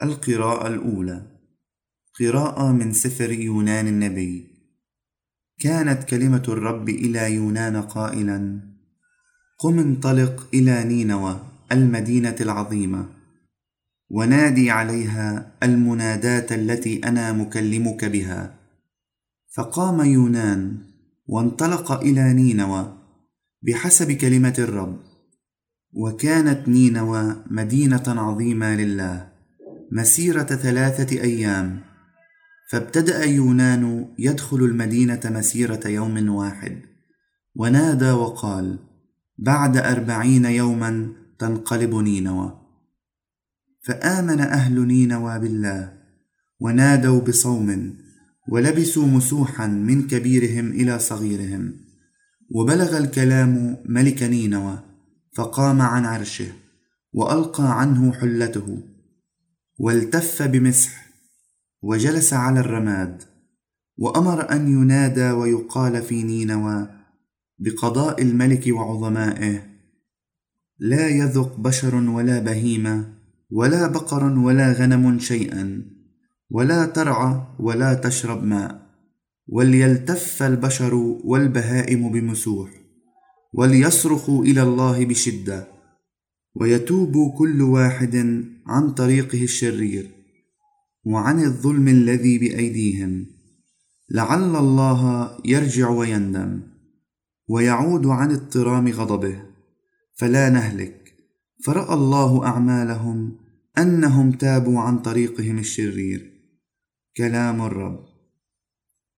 القراءة الأولى. قراءة من سفر يونان النبي. كانت كلمة الرب إلى يونان قائلا: قم انطلق إلى نينوى المدينة العظيمة، ونادي عليها المناداة التي أنا مكلمك بها. فقام يونان وانطلق إلى نينوى بحسب كلمة الرب. وكانت نينوى مدينة عظيمة لله، مسيرة 3 أيام. فابتدأ يونان يدخل المدينة مسيرة يوم واحد، ونادى وقال: بعد 40 يوما تنقلب نينوى. فآمن أهل نينوى بالله، ونادوا بصوم، ولبسوا مسوحا من كبيرهم إلى صغيرهم. وبلغ الكلام ملك نينوى، فقام عن عرشه، وألقى عنه حلته، والتف بمسح، وجلس على الرماد. وأمر أن ينادى ويقال في نينوى بقضاء الملك وعظمائه: لا يذق بشر ولا بهيمة ولا بقر ولا غنم شيئا، ولا ترعى ولا تشرب ماء. وليلتف البشر والبهائم بمسوح، وليصرخوا إلى الله بشدة، ويتوب كل واحد عن طريقه الشرير وعن الظلم الذي بأيديهم، لعل الله يرجع ويندم ويعود عن اضطرام غضبه، فلا نهلك. فرأى الله أعمالهم، أنهم تابوا عن طريقهم الشرير. كلام الرب.